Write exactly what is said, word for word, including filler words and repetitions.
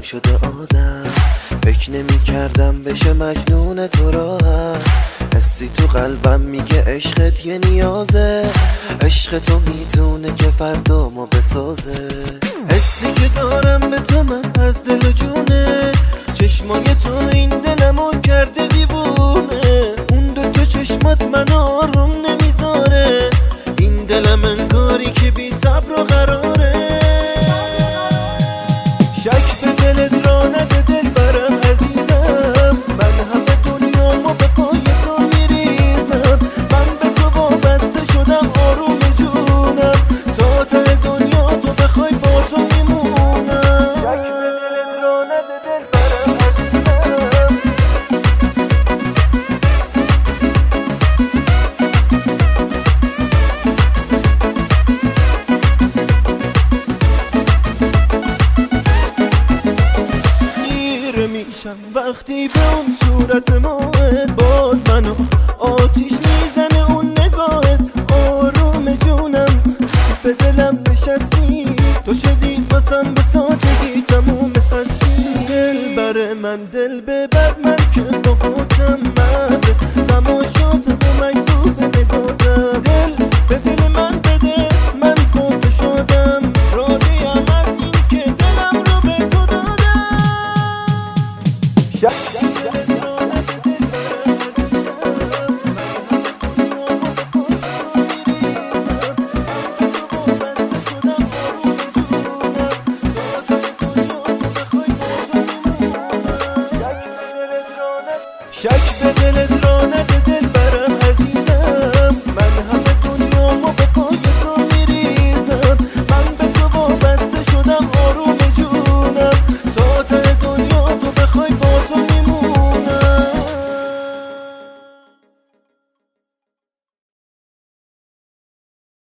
شده آدم، فکر نمی کردم بشه مجنون تو راحت. حسی تو قلبم میگه عشقت یه نیازه، عشق تو میتونه که فردا ما بسازه. حسی که دارم به تو من از دل و جونه، چشمای تو این دلمو کرده دیوونه. اون دو تا چشمات من آروم نمیذاره، این دلم انگاری که بی صبر و قراره. شک به دلت را نده دل برم عزیزم، من همه دنیامو به پای تو میریزم. من به تو وابسته شدم آروم جونم، تا ته دنیا تو بخوای با تو میمونم. شک به دلت را نده دل برم عزیزم. میشم وقتی به اون صورت ماهت، باز منو آتیش میزنه اون نگاهت. آروم جونم به دلم نشستی، تو شدی واسم به سادگی تموم هستی. دل بر من دل ببر من که باهاتم، من تماشات و مجذوب نگاتم. دل به دل من بده من گم شدم، راضیم از این که دلم رو به تو دادم. شک به دلت را نده